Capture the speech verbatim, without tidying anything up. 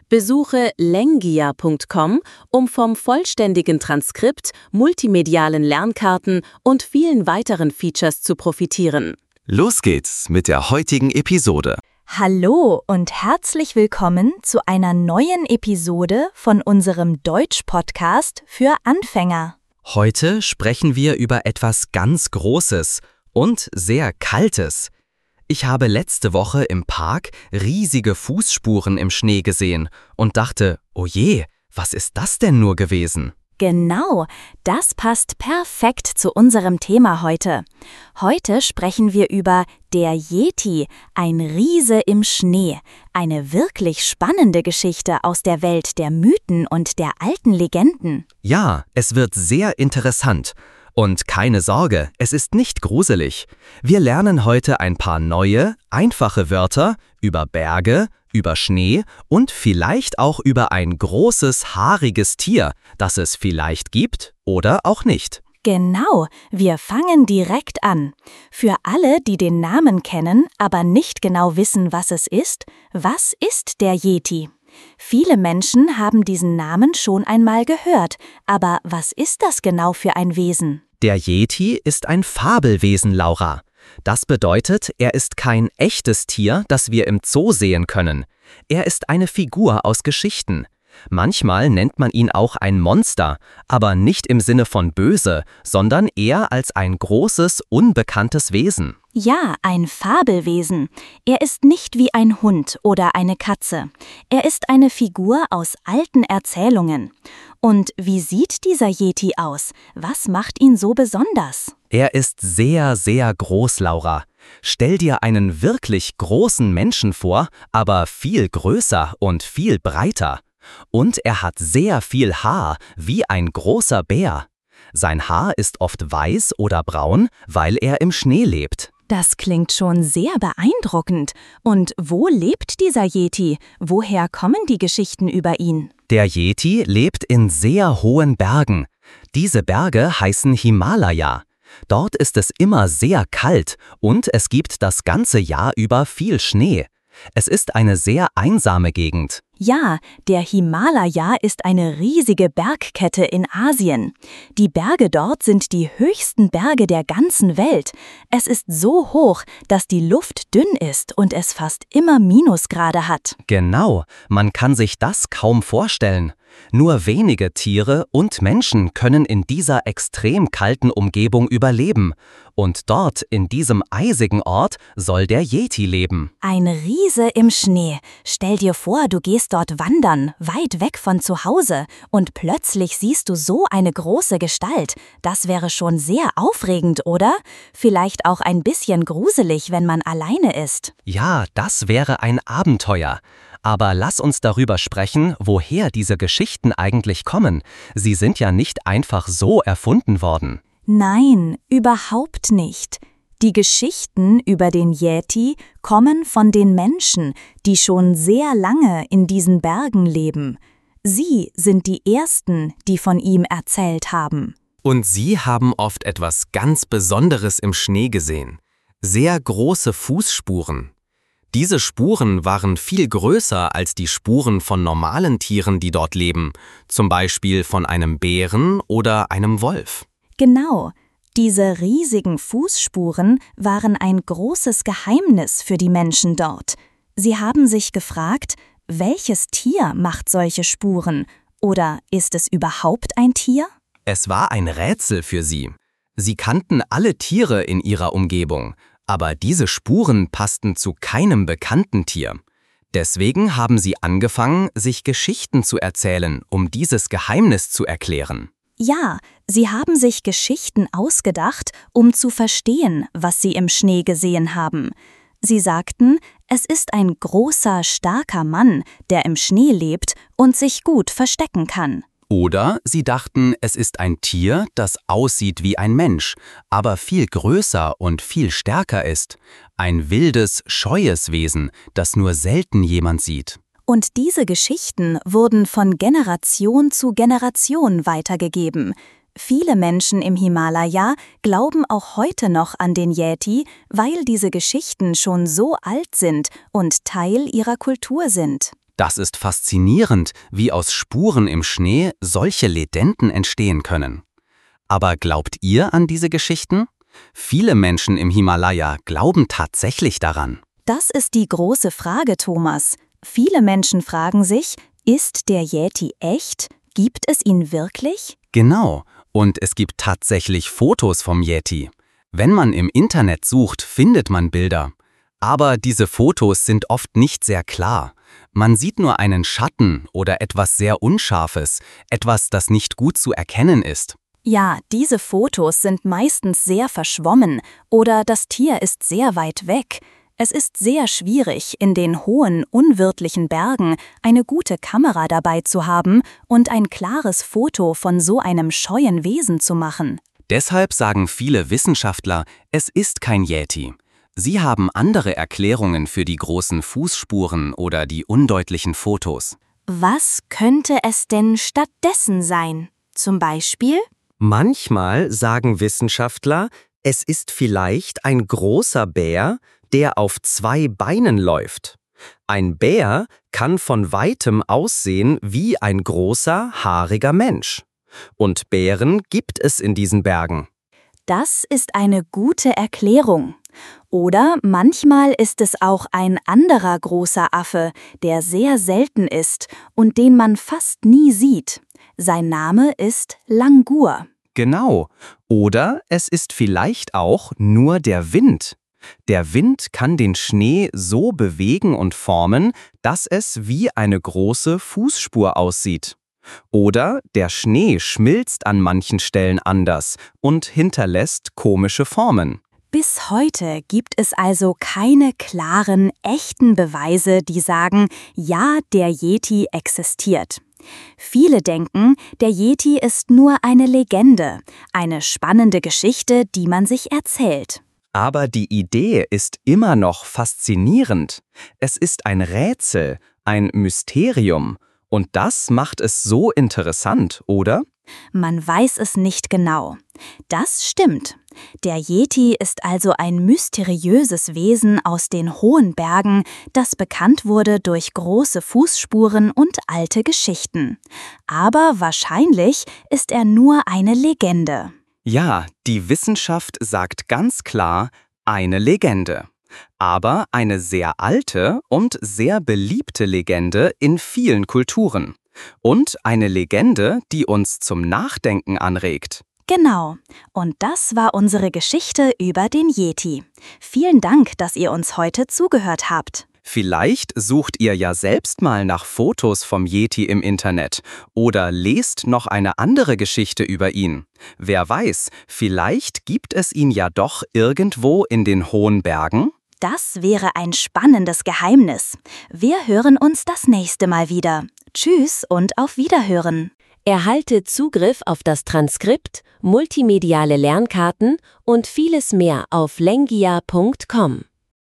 Besuche lengia punkt com, um vom vollständigen Transkript, multimedialen Lernkarten und vielen weiteren Features zu profitieren. Los geht's mit der heutigen Episode. Hallo und herzlich willkommen zu einer neuen Episode von unserem Deutsch-Podcast für Anfänger. Heute sprechen wir über etwas ganz Großes und sehr Kaltes. Ich habe letzte Woche im Park riesige Fußspuren im Schnee gesehen und dachte, oh je, was ist das denn nur gewesen? Genau, das passt perfekt zu unserem Thema heute. Heute sprechen wir über der Yeti, ein Riese im Schnee. Eine wirklich spannende Geschichte aus der Welt der Mythen und der alten Legenden. Ja, es wird sehr interessant. Und keine Sorge, es ist nicht gruselig. Wir lernen heute ein paar neue, einfache Wörter über Berge, über Schnee und vielleicht auch über ein großes, haariges Tier, das es vielleicht gibt oder auch nicht. Genau, wir fangen direkt an. Für alle, die den Namen kennen, aber nicht genau wissen, was es ist, was ist der Yeti? Viele Menschen haben diesen Namen schon einmal gehört, aber was ist das genau für ein Wesen? Der Yeti ist ein Fabelwesen, Laura. Das bedeutet, er ist kein echtes Tier, das wir im Zoo sehen können. Er ist eine Figur aus Geschichten. Manchmal nennt man ihn auch ein Monster, aber nicht im Sinne von böse, sondern eher als ein großes, unbekanntes Wesen. Ja, ein Fabelwesen. Er ist nicht wie ein Hund oder eine Katze. Er ist eine Figur aus alten Erzählungen. Und wie sieht dieser Yeti aus? Was macht ihn so besonders? Er ist sehr, sehr groß, Laura. Stell dir einen wirklich großen Menschen vor, aber viel größer und viel breiter. Und er hat sehr viel Haar, wie ein großer Bär. Sein Haar ist oft weiß oder braun, weil er im Schnee lebt. Das klingt schon sehr beeindruckend. Und wo lebt dieser Yeti? Woher kommen die Geschichten über ihn? Der Yeti lebt in sehr hohen Bergen. Diese Berge heißen Himalaya. Dort ist es immer sehr kalt und es gibt das ganze Jahr über viel Schnee. Es ist eine sehr einsame Gegend. Ja, der Himalaya ist eine riesige Bergkette in Asien. Die Berge dort sind die höchsten Berge der ganzen Welt. Es ist so hoch, dass die Luft dünn ist und es fast immer Minusgrade hat. Genau, man kann sich das kaum vorstellen. Nur wenige Tiere und Menschen können in dieser extrem kalten Umgebung überleben. Und dort, in diesem eisigen Ort, soll der Yeti leben. Ein Riese im Schnee. Stell dir vor, du gehst dort wandern, weit weg von zu Hause, und plötzlich siehst du so eine große Gestalt. Das wäre schon sehr aufregend, oder? Vielleicht auch ein bisschen gruselig, wenn man alleine ist. Ja, das wäre ein Abenteuer. Aber lass uns darüber sprechen, woher diese Geschichten eigentlich kommen. Sie sind ja nicht einfach so erfunden worden. Nein, überhaupt nicht. Die Geschichten über den Yeti kommen von den Menschen, die schon sehr lange in diesen Bergen leben. Sie sind die Ersten, die von ihm erzählt haben. Und sie haben oft etwas ganz Besonderes im Schnee gesehen. Sehr große Fußspuren. Diese Spuren waren viel größer als die Spuren von normalen Tieren, die dort leben, zum Beispiel von einem Bären oder einem Wolf. Genau, diese riesigen Fußspuren waren ein großes Geheimnis für die Menschen dort. Sie haben sich gefragt, welches Tier macht solche Spuren? Oder ist es überhaupt ein Tier? Es war ein Rätsel für sie. Sie kannten alle Tiere in ihrer Umgebung. Aber diese Spuren passten zu keinem bekannten Tier. Deswegen haben sie angefangen, sich Geschichten zu erzählen, um dieses Geheimnis zu erklären. Ja, sie haben sich Geschichten ausgedacht, um zu verstehen, was sie im Schnee gesehen haben. Sie sagten, es ist ein großer, starker Mann, der im Schnee lebt und sich gut verstecken kann. Oder sie dachten, es ist ein Tier, das aussieht wie ein Mensch, aber viel größer und viel stärker ist. Ein wildes, scheues Wesen, das nur selten jemand sieht. Und diese Geschichten wurden von Generation zu Generation weitergegeben. Viele Menschen im Himalaya glauben auch heute noch an den Yeti, weil diese Geschichten schon so alt sind und Teil ihrer Kultur sind. Das ist faszinierend, wie aus Spuren im Schnee solche Legenden entstehen können. Aber glaubt ihr an diese Geschichten? Viele Menschen im Himalaya glauben tatsächlich daran. Das ist die große Frage, Thomas. Viele Menschen fragen sich, ist der Yeti echt? Gibt es ihn wirklich? Genau, und es gibt tatsächlich Fotos vom Yeti. Wenn man im Internet sucht, findet man Bilder. Aber diese Fotos sind oft nicht sehr klar. Man sieht nur einen Schatten oder etwas sehr Unscharfes, etwas, das nicht gut zu erkennen ist. Ja, diese Fotos sind meistens sehr verschwommen oder das Tier ist sehr weit weg. Es ist sehr schwierig, in den hohen, unwirtlichen Bergen eine gute Kamera dabei zu haben und ein klares Foto von so einem scheuen Wesen zu machen. Deshalb sagen viele Wissenschaftler, es ist kein Yeti. Sie haben andere Erklärungen für die großen Fußspuren oder die undeutlichen Fotos. Was könnte es denn stattdessen sein? Zum Beispiel? Manchmal sagen Wissenschaftler, es ist vielleicht ein großer Bär, der auf zwei Beinen läuft. Ein Bär kann von weitem aussehen wie ein großer, haariger Mensch. Und Bären gibt es in diesen Bergen. Das ist eine gute Erklärung. Oder manchmal ist es auch ein anderer großer Affe, der sehr selten ist und den man fast nie sieht. Sein Name ist Langur. Genau. Oder es ist vielleicht auch nur der Wind. Der Wind kann den Schnee so bewegen und formen, dass es wie eine große Fußspur aussieht. Oder der Schnee schmilzt an manchen Stellen anders und hinterlässt komische Formen. Bis heute gibt es also keine klaren, echten Beweise, die sagen, ja, der Yeti existiert. Viele denken, der Yeti ist nur eine Legende, eine spannende Geschichte, die man sich erzählt. Aber die Idee ist immer noch faszinierend. Es ist ein Rätsel, ein Mysterium. Und das macht es so interessant, oder? Man weiß es nicht genau. Das stimmt. Der Yeti ist also ein mysteriöses Wesen aus den hohen Bergen, das bekannt wurde durch große Fußspuren und alte Geschichten. Aber wahrscheinlich ist er nur eine Legende. Ja, die Wissenschaft sagt ganz klar, eine Legende. Aber eine sehr alte und sehr beliebte Legende in vielen Kulturen. Und eine Legende, die uns zum Nachdenken anregt. Genau. Und das war unsere Geschichte über den Yeti. Vielen Dank, dass ihr uns heute zugehört habt. Vielleicht sucht ihr ja selbst mal nach Fotos vom Yeti im Internet oder lest noch eine andere Geschichte über ihn. Wer weiß, vielleicht gibt es ihn ja doch irgendwo in den hohen Bergen? Das wäre ein spannendes Geheimnis. Wir hören uns das nächste Mal wieder. Tschüss und auf Wiederhören. Erhalte Zugriff auf das Transkript, multimediale Lernkarten und vieles mehr auf lengia punkt com.